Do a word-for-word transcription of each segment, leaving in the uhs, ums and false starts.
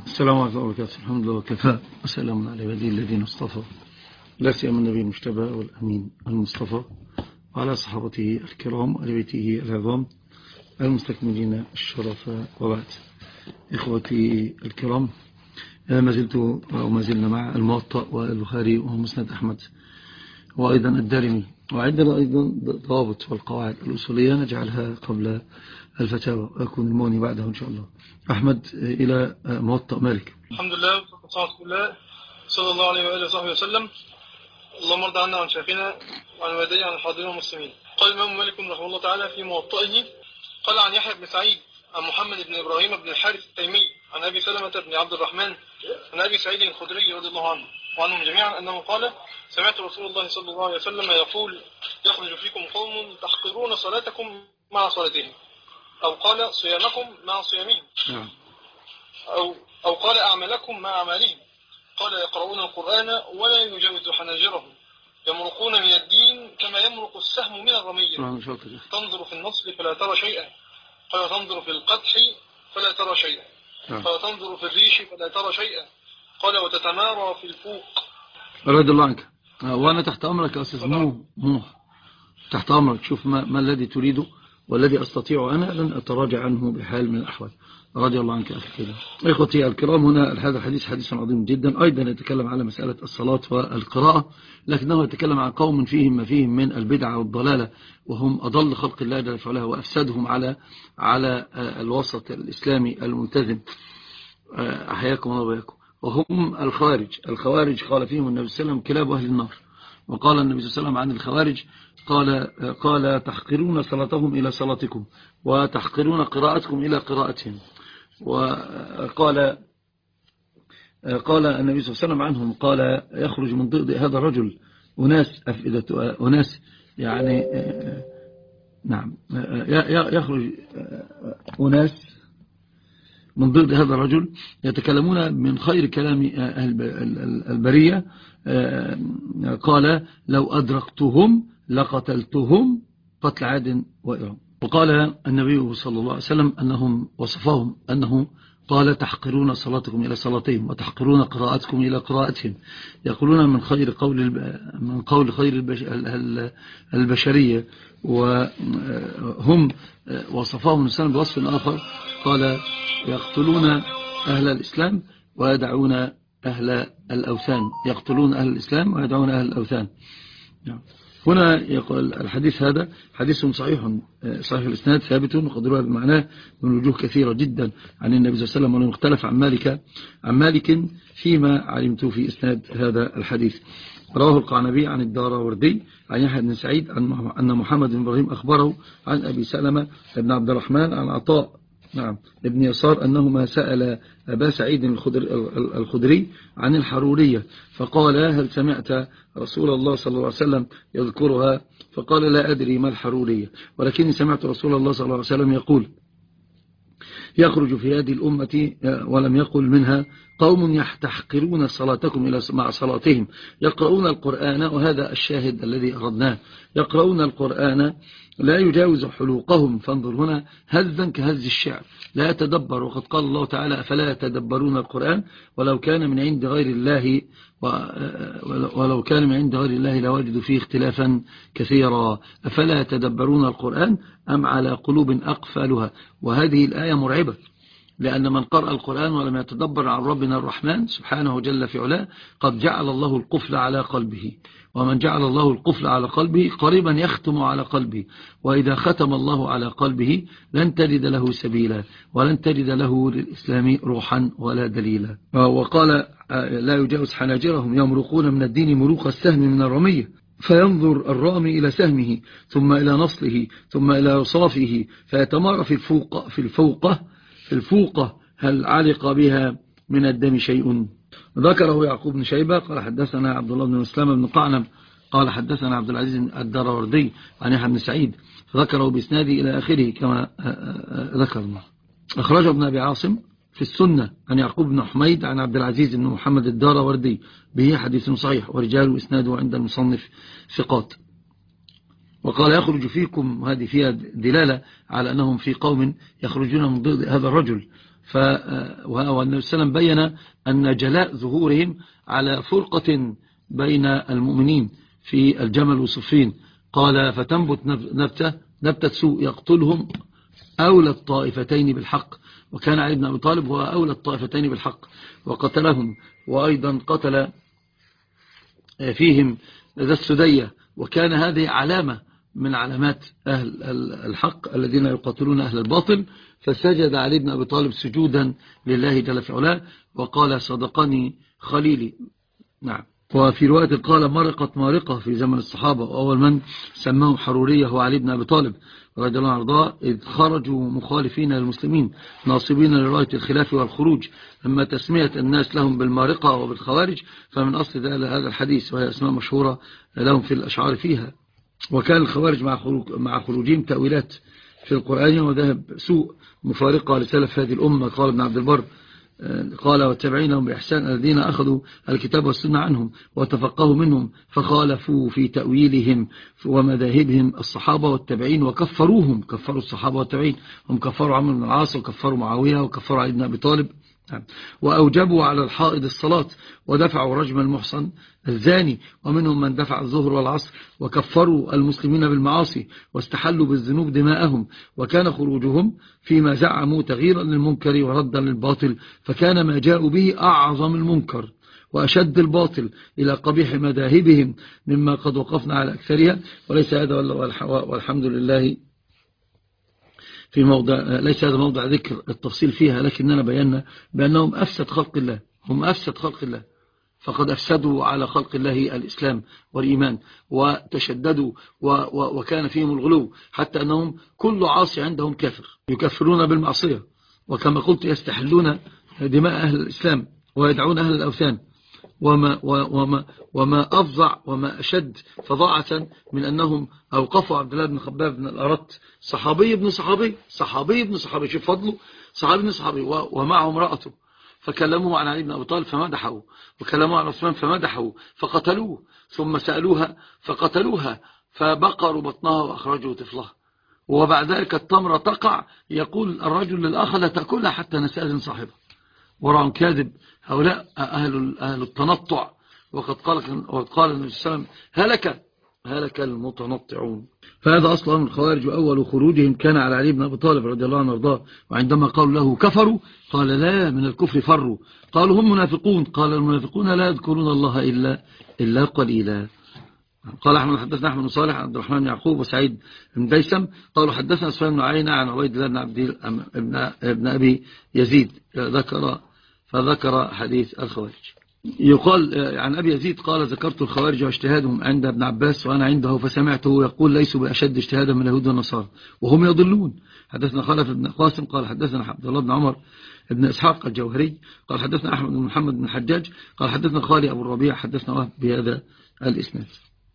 السلام عليكم ورحمة الله وبركاته. الحمد لله وكفى وسلام على عباده الذين اصطفى، لا سيما النبي المجتبى والأمين المصطفى وعلى صحابته الكرام وآل بيته العظام المستكملين الشرف. وبعد، إخوتي الكرام، ما زلت وما زلنا مع الموطأ والبخاري ومسند أحمد وأيضا الدارمي، وعندنا أيضا ضوابط والقواعد الأصولية نجعلها قبل الفتاوى ويكون الموني بعدها إن شاء الله. أحمد، إلى موطأ مالك. الحمد لله والصلاة والسلام صلى الله عليه وآله وصحبه وسلم. اللهم ارض عنا وعن شيخنا وعن والدينا وعن الحاضرين والمسلمين. قال الإمام مالك رحمه الله تعالى في موطئه: قال عن يحيى بن سعيد عن محمد بن إبراهيم بن الحارث التيمي عن أبي سلمة بن عبد الرحمن عن أبي سعيد الخدري رضي الله عنه وعنهم جميعا أنه قال: سمعت رسول الله صلى الله عليه وسلم يقول: يخرج فيكم قوم تحقرون صلاتكم مع صلاتهم، أو قال صيامكم مع صيامهم، أو, أو قال أعمالكم مع أعمالهم، قال: يقرؤون القرآن ولا يجاوز حناجرهم، يمرقون من الدين كما يمرق السهم من الرمية، تنظر في النصل فلا ترى شيئا، قال: تنظر في القدح فلا ترى شيئا، قال: تنظر في الريش فلا ترى شيئا، قال: وتتمارى في الفوق. رضي الله عنك. وأنا تحت أمرك يا أستاذ نوح، تحت أمرك. شوف ما, ما الذي تريده والذي أستطيع أنا لن أتراجع عنه بحال من الأحوال. رضي الله عنك أخي كده. إخوتي الكرام، هنا هذا الحديث حديث عظيم جدا، أيضا يتكلم على مسألة الصلاة والقراءة، لكنه يتكلم عن قوم فيهم ما فيهم من البدعة والضلالة، وهم أضل خلق الله جل وعلا وأفسدهم على على الوسط الإسلامي الملتزم. أحياكم الله وإياكم. وهم الخوارج. الخوارج قال فيهم النبي صلى الله عليه وسلم: كلاب أهل النار. وقال النبي صلى الله عليه وسلم عن الخوارج: قال قال تحقرون صلاتهم إلى صلاتكم وتحقرون قراءتكم إلى قراءتهم. وقال قال النبي صلى الله عليه وسلم عنهم: قال: يخرج من ضئض هذا الرجل أناس أفئدة أناس يعني نعم يخرج أناس من ضد هذا الرجل يتكلمون من خير كلام أهل البرية. قال: لو أدركتهم لقتلتهم قتل عاد وإرم. وقال النبي صلى الله عليه وسلم أنهم وصفهم أنه قال: تحقرون صلاتكم إلى صلاتهم وتحقرون قراءتكم إلى قراءتهم، يقولون من خير قول من قول خير البشرية. وهم وصفهم الإسلام بوصف آخر، قال: يقتلون أهل الإسلام ويدعون أهل الأوثان، يقتلون أهل الإسلام ويدعون أهل الأوثان. هنا يقول الحديث هذا حديث صحيح صحيح الإسناد، ثابت وقدرها بمعناه من وجوه كثيرة جدا عن النبي صلى الله عليه وسلم، ولم يختلف عن مالك عن مالك فيما علمت في إسناد هذا الحديث. رواه القعنبي عن الداراوردي عن يحيى بن سعيد أن محمد بن إبراهيم أخبره عن أبي سلمة بن عبد الرحمن عن عطاء نعم ابن يسار أنهما سأل أبا سعيد الخدري عن الحرورية، فقال: هل سمعت رسول الله صلى الله عليه وسلم يذكرها؟ فقال: لا أدري ما الحرورية، ولكني سمعت رسول الله صلى الله عليه وسلم يقول: يخرج في هذه الأمة، ولم يقل منها، قوم يحتحقرون صلاتكم إلى مع صلاتهم، يقرؤون القرآن، وهذا الشاهد الذي أردناه، يقرؤون القرآن لا يجاوز حلوقهم. فانظر هنا: هزا كهز الشعر، لا يتدبر. وقد قال الله تعالى: أفلا يتدبرون القرآن ولو كان من عند غير الله ولو كان من عند غير الله لوجدوا فيه اختلافا كثيرا. أفلا يتدبرون القرآن أم على قلوب أقفالها. وهذه الآية مرعبة، لأن من قرأ القرآن ولم يتدبر عن ربنا الرحمن سبحانه جل في علاه قد جعل الله القفل على قلبه، ومن جعل الله القفل على قلبه قريبا يختم على قلبه، وإذا ختم الله على قلبه لن تجد له سبيلا ولن تجد له للإسلام روحا ولا دليلا. وقال: لا يجاوز حناجرهم، يمرقون من الدين مروق السهم من الرمية، فينظر الرامي إلى سهمه ثم إلى نصله ثم إلى رصافه فيتمارى في الفوق في الفوقة في الفوقة هل علق بها من الدم شيء. ذكره يعقوب بن شيبة قال: حدثنا عبد الله بن مسلم بن قعنب قال: حدثنا عبد العزيز الدراوردي عن يحيى بن سعيد، فذكره بإسناده إلى آخره كما ذكرنا. أخرجه ابن أبي عاصم في السنة عن يعقوب بن حميد عن عبد العزيز بن محمد الدراوردي به حديث صحيح، ورجال إسناده عند المصنف ثقات. وقال: يخرج فيكم، هذه فيها دلالة على أنهم في قوم يخرجون من ضد هذا الرجل، والنبي صلى الله عليه وسلم بين أن جلاء ظهورهم على فرقة بين المؤمنين في الجمل وصفين. قال فتنبت نبتة نبتة سوء يقتلهم أولى الطائفتين بالحق، وكان علي بن أبي طالب هو أولى الطائفتين بالحق وقتلهم. وأيضا قتل فيهم ذا السدية، وكان هذه علامة من علامات أهل الحق الذين يقاتلون أهل الباطل. فسجد علي بن أبي طالب سجودا لله جل في علاه وقال صدقني خليلي. نعم. وفي رواية قال مرقت مارقة في زمن الصحابة، وأول من سماه حرورية هو علي بن أبي طالب رضي الله عنه، إذ خرجوا مخالفين للمسلمين ناصبين لراية الخلاف والخروج. أما تسمية الناس لهم بالمارقة وبالخوارج فمن أصل هذا الحديث، وهي أسماء مشهورة لهم في الأشعار فيها. وكان الخوارج مع خروج مع خروجهم تأويلات في القرآن وذهب سوء مفارقة لسلف هذه الأمة. قال ابن عبد البر قال والتابعين لهم بإحسان الذين أخذوا الكتاب والسنة عنهم وتفقهوا منهم فخالفوا في تأويلهم ومذاهبهم الصحابة والتابعين وكفروهم، كفروا الصحابة والتابعين، هم كفروا عمرو بن العاص وكفروا معاوية وكفروا علي بن أبي طالب، وأوجبوا على الحائض الصلاة ودفعوا رجم المحصن الزاني، ومنهم من دفع الظهر والعصر، وكفروا المسلمين بالمعاصي واستحلوا بالذنوب دماءهم. وكان خروجهم فيما زعموا تغييرا للمنكر وردا للباطل، فكان ما جاءوا به أعظم المنكر وأشد الباطل إلى قبيح مذاهبهم مما قد وقفنا على أكثرها. وليس هذا والحمد لله في موضع، ليس هذا موضع ذكر التفصيل فيها، لكننا بينا بأنهم أفسد خلق الله، هم أفسد خلق الله، فقد أفسدوا على خلق الله الإسلام والإيمان وتشددوا و و وكان فيهم الغلو، حتى أنهم كل عاصي عندهم كافر، يكفرون بالمعصية، وكما قلت يستحلون دماء أهل الإسلام ويدعون أهل الأوثان. وما, وما, وما أفظع وما أشد فظاعة من أنهم أوقفوا عبد الله بن خباب بن الأرت، صحابي ابن صحابي صحابي ابن صحابي شوف فضله، صحابي ابن صحابي ومعه امرأته، فكلموه عن علي بن أبي طالب فمدحوا، وكلموه عن عثمان فمدحوا، فقتلوه، ثم سألوها فقتلوها، فبقروا بطنها وأخرجوا طفلها. وبعد ذلك التمرة تقع، يقول الرجل للآخر لا تأكلها حتى نستأذن صاحبه. وراء كاذب هؤلاء أهل, أهل التنطع. وقد قال, وقد قال النبي صلى الله عليه وسلم هلك هلك المتنطعون. فهذا أصلا من الخوارج، وأول خروجهم كان على علي بن أبي طالب رضي الله عنه وارضاه. وعندما قالوا له كفروا قال لا، من الكفر فروا. قالوا هم منافقون، قال المنافقون لا يذكرون الله إلا, إلا قليلا. قال أحمد حدثنا أحمد بن صالح عبد الرحمن بن يعقوب وسعيد بن ديسم قالوا حدثنا سفيان بن عيينة عن عبيد الله بن عبد ابن, ابن أبي يزيد ذكر فذكر حديث الخوارج. يقال عن أبي يزيد قال ذكرت الخوارج واجتهادهم عند ابن عباس وأنا عنده فسمعته يقول ليسوا بأشد اجتهادا من اليهود والنصارى وهم يضلون. حدثنا خلف بن قاسم قال حدثنا عبد الله بن عمر ابن إسحاق الجوهري قال حدثنا أحمد بن محمد بن الحجاج قال حدثنا خالي أبو الربيع حدثنا وهب بهذا الإسناد.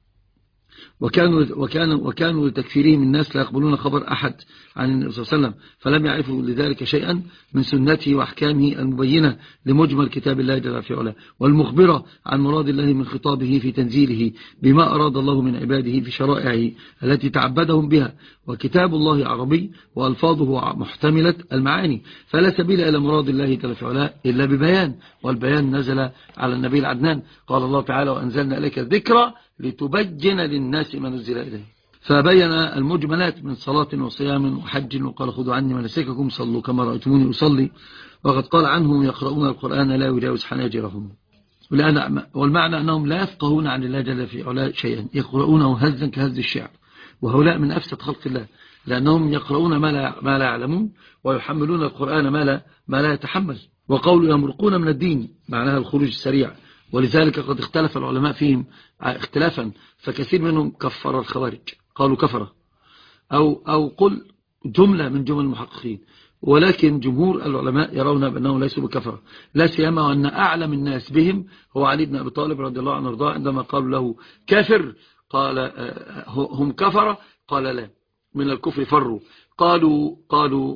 وكانوا, وكانوا, وكانوا لتكفيرهم الناس لا يقبلون خبر أحد عن النبي صلى الله عليه وسلم، فلم يعرفوا لذلك شيئا من سنته وأحكامه المبينة لمجمل كتاب الله جل في علاه، والمخبرة عن مراد الله من خطابه في تنزيله بما أراد الله من عباده في شرائعه التي تعبدهم بها. وكتاب الله عربي وألفاظه محتملة المعاني، فلا سبيل إلى مراد الله جل في علاه إلا ببيان، والبيان نزل على النبي العدنان. قال الله تعالى وأنزلنا إليك الذكرى لتبين للناس ما نزل إليه، فبين المجملات من صلاة وصيام وحج. وقال خذوا عني مناسككم صلوا كما رأيتموني أصلي. وقد قال عنهم يقرؤون القرآن لا يجاوز حناجرهم، والمعنى أنهم لا يفقهون عن الله جل في علاه شيئا، يقرؤونه هزا كهز الشعر. وهؤلاء من أفسد خلق الله، لأنهم يقرؤون ما لا, ما لا يعلمون ويحملون القرآن ما لا, ما لا يتحمل. وقولوا يمرقون من الدين معناها الخروج السريع، ولذلك قد اختلف العلماء فيهم اختلافا، فكثير منهم كفر الخوارج قالوا كفره، أو, أو قل جملة من جمل المحققين، ولكن جمهور العلماء يرون بأنهم ليسوا بكفره، لا سيما وأن أعلم الناس بهم هو علي بن أبي طالب رضي الله عنه وارضاه. عندما قالوا له كافر قال هم كفر، قال لا، من الكفر فروا. قالوا قالوا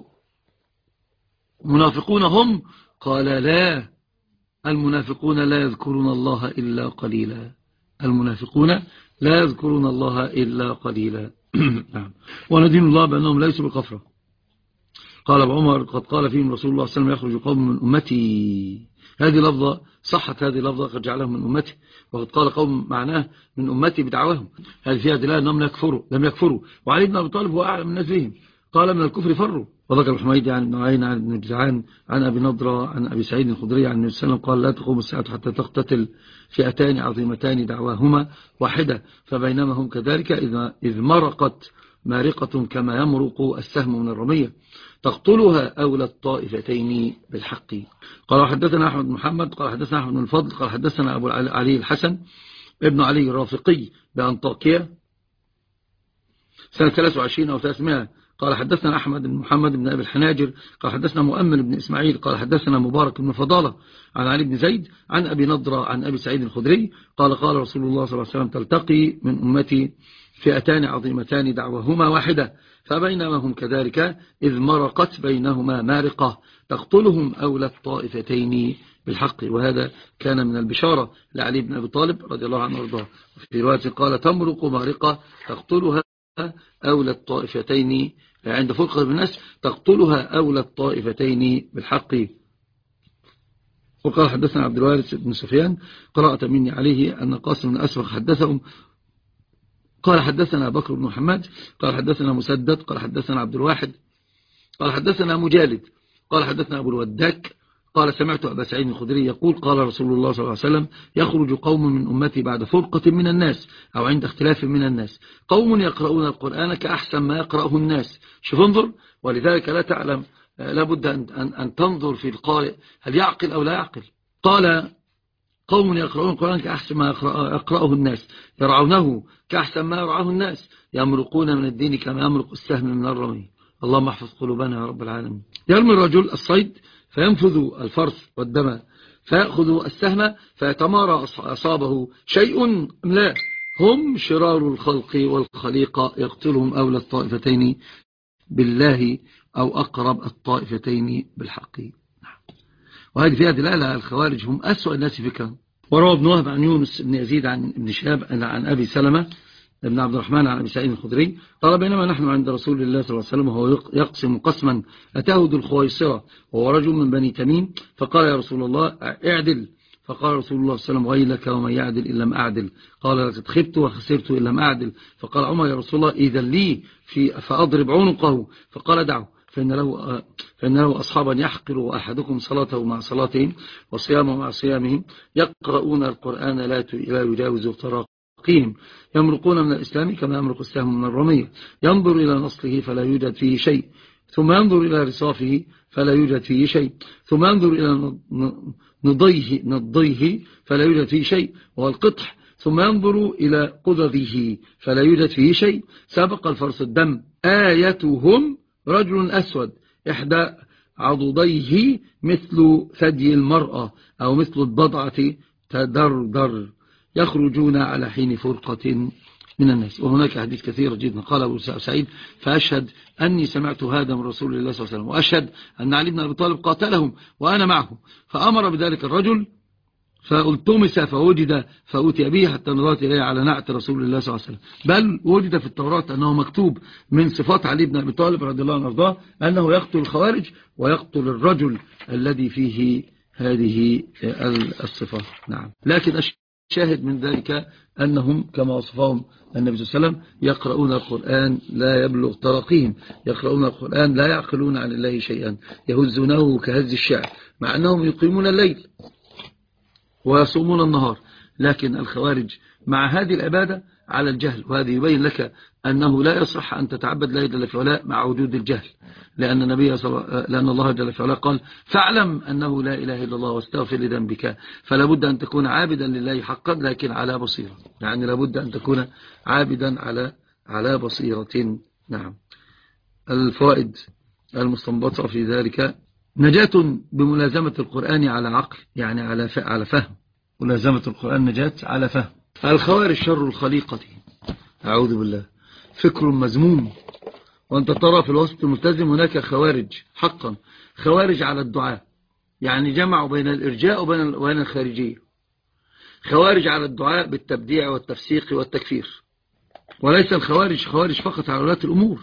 منافقون هم، قال لا، المنافقون لا يذكرون الله إلا قليلا، المنافقون لا يذكرون الله إلا قليلا. وندين الله بأنهم ليسوا بكفرة. قال ابو عمر قد قال فيهم رسول الله صلى الله عليه وسلم يخرج قوم من أمتي. هذه لفظة صحت، هذه لفظة قد جعلهم من أمتي، وقد قال قوم معناه من أمتي بدعواهم. هذه فيها دلالة أنهم لم يكفروا لم يكفروا وعلي بن أبي طالب هو أعلم الناس بهم، قال من الكفر فروا. وذكر الحميدي عن ابن عين عن ابن جدعان عن أبي نضرة عن أبي سعيد الخدري عن النبي صلى الله عليه وسلم قال لا تقوم الساعة حتى تقتتل فئتان عظيمتان دعواهما واحدة، فبينما هم كذلك إذ مرقت مارقة كما يمرق السهم من الرمية تقتلها أولى الطائفتين بالحق. قال حدثنا أحمد بن محمد قال حدثنا أحمد بن الفضل قال حدثنا أبو علي الحسن ابن علي الرافقي بأنطاكية سنة ثلاثة وعشرين أو ثلاثمائة قال حدثنا أحمد بن محمد بن أبي الحناجر قال حدثنا مؤمل بن إسماعيل قال حدثنا مبارك بن فضالة عن علي بن زيد عن أبي نضرة عن أبي سعيد الخدري قال قال رسول الله صلى الله عليه وسلم تلتقي من أمتي فئتان عظيمتان دعوهما واحدة، فبينما هم كذلك إذ مرقت بينهما مارقة تقتلهم أولى الطائفتين بالحق. وهذا كان من البشارة لعلي بن أبي طالب رضي الله عنه وارضاه. في رواية قال تمرق مارقة تقتلها أولى الطائفتين عند فرقة بالناس تقتلها أولى الطائفتين بالحق. وقال حدثنا عبد الوارث بن سفيان قرأت مني عليه أن قاسم بن أسبغ حدثهم قال حدثنا بكر بن محمد قال حدثنا مسدد قال حدثنا عبد الواحد قال حدثنا مجالد قال حدثنا أبو الوداك قال سمعت أبا سعيد الخدري يقول قال رسول الله صلى الله عليه وسلم يخرج قوم من أمتي بعد فرقة من الناس أو عند اختلاف من الناس قوم يقرؤون القرآن كأحسن ما يقرأه الناس. شوف انظر، ولذلك لا تعلم لابد أن, أن, أن تنظر في القارئ هل يعقل أو لا يعقل. قال قوم يقرؤون القرآن كأحسن ما يقرأه الناس يرعونه كأحسن ما يرعاه الناس يمرقون من الدين كما يمرق السهم من الرمي. اللهم احفظ قلوبنا يا رب العالمين. يرمي الرجل الصيد فينفذ الفرث والدم فيأخذ السهم فيتمارى أصابه شيء لا، هم شرار الخلق والخليقة يقتلهم أولى الطائفتين بالله أو أقرب الطائفتين بالحق. وهذه فيها دلالة الخوارج هم أسوأ الناس فكرا. وروى ابن وهب عن يونس بن يزيد عن ابن شهاب عن أبي سلمة ابن عبد الرحمن عن أبي سعيد الخدري قال بينما نحن عند رسول الله صلى الله عليه وسلم وهو يقسم قسما أتاه ذو الخويصرة وهو رجل من بني تميم فقال يا رسول الله اعدل، فقال رسول الله صلى الله عليه وسلم ويلك ومن يعدل إن لم أعدل، قال لقد خبت وخسرت إن لم أعدل، فقال عمر يا رسول الله إذن لي في فأضرب عنقه، فقال دعه فإن له, فإن له أصحابا يحقر أحدكم صلاته مع صلاتهم وصيامه مع صيامهم يقرؤون القرآن لا يجاوز تراقيهم يمرقون من الإسلام كما يمرق السهم من الرمية ينظر إلى نصله فلا يوجد فيه شيء ثم ينظر إلى رصافه فلا يوجد فيه شيء ثم ينظر إلى نضيه, نضيه فلا يوجد فيه شيء وهو القطح ثم ينظر إلى قدده فلا يوجد فيه شيء سبق الفرس الدم آيتهم رجل أسود إحدى عضديه مثل ثدي المرأة أو مثل البضعة تدردر يخرجون على حين فرقة من الناس. وهناك حديث كثير جدا. قال أبو سعيد فأشهد أني سمعت هذا من رسول الله صلى الله عليه وسلم وأشهد أن علي بن أبي طالب قاتلهم وأنا معه، فأمر بذلك الرجل فالتمس فوجد فأتي به حتى نظرت إليه على نعت رسول الله صلى الله عليه وسلم، بل وجد في التوراة أنه مكتوب من صفات علي بن أبي طالب رضي الله عنه وارضاه أنه يقتل الخوارج ويقتل الرجل الذي فيه هذه الصفة. نعم، لكن الشاهد من ذلك أنهم كما وصفهم النبي صلى الله عليه وسلم يقرؤون القرآن لا يبلغ تراقيهم، يقرؤون القرآن لا يعقلون عن الله شيئا، يهزونه كهز الشعر، مع أنهم يقيمون الليل ويصومون النهار، لكن الخوارج مع هذه العبادة على الجهل. وهذا يبين لك أنه لا يصح أن تتعبد لا جل في علاء مع وجود الجهل، لأن النبي صلى لأن الله جل في علاء قال فاعلم أنه لا إله إلا الله واستغفر لذنبك، فلا بد أن تكون عابدا لله حقا لكن على بصيرة، يعني لا بد أن تكون عابدا على على بصيرة. نعم. الفوائد المستنبطة في ذلك نجاة بملازمة القرآن على عقل، يعني على على فهم. ملازمة القرآن نجاة على فهم. الخوارج شر الخليقة، أعوذ بالله، فكر مذموم. وأنت ترى في الوسط الملتزم هناك خوارج حقا، خوارج على الدعاء، يعني جمعوا بين الإرجاء وبين الخارجية. خوارج على الدعاء بالتبديع والتفسيق والتكفير، وليس الخوارج خوارج فقط على ولاة الأمور،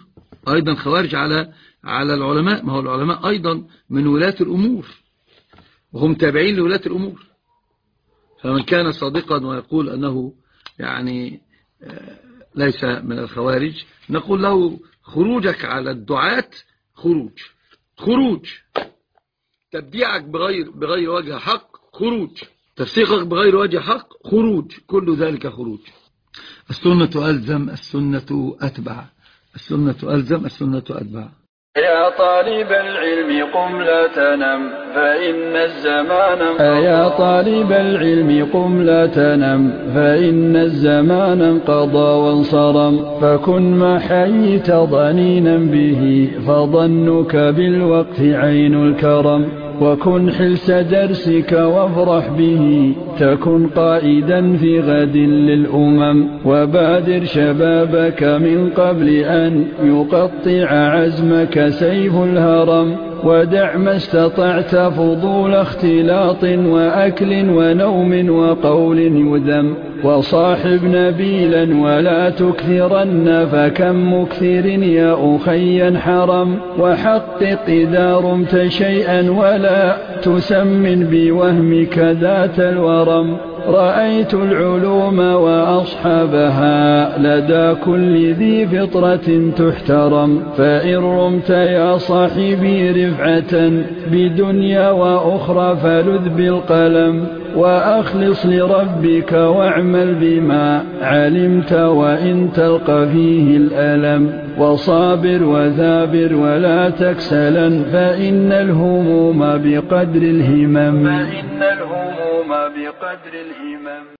أيضا خوارج على على العلماء. ما هو العلماء أيضا من ولاة الأمور وهم تابعين لولاة الأمور. فمن كان صادقا ويقول أنه يعني ليس من الخوارج نقول له خروجك على الدعاة خروج خروج تبديعك بغير بغير وجه حق خروج، تفسيقك بغير وجه حق خروج، كل ذلك خروج. السنة ألزم السنة أتبع، السنة ألزم السنة أتبع. يا طالب العلم قم لا تنم فإن الزمان انقضى. يا طالب العلم قم لا تنم فإن الزمان انقضى وانصرم. فكن ما حييت ضنينا به فظنك بالوقت عين الكرم. وكن حلس درسك وافرح به تكن قائدا في غد للأمم. وبادر شبابك من قبل أن يقطع عزمك سيف الهرم. ودع ما استطعت فضول اختلاط وأكل ونوم وقول يذم. وصاحب نبيلا ولا تكثرن فكم مكثر يا أخي حرم. وحقق إذا رمت شيئا ولا تسمن بوهمك ذات الورم. رأيت العلوم وأصحابها لدى كل ذي فطرة تحترم. فإن رمت يا صاحبي رفعة بدنيا وأخرى فلذ بالقلم. وأخلص لربك واعمل بما علمت وإن تلقى فيه الألم. وصابر وثابر ولا تكسلا فإن الهموم بقدر الهمم. فإن الهموم بقدر الهمم.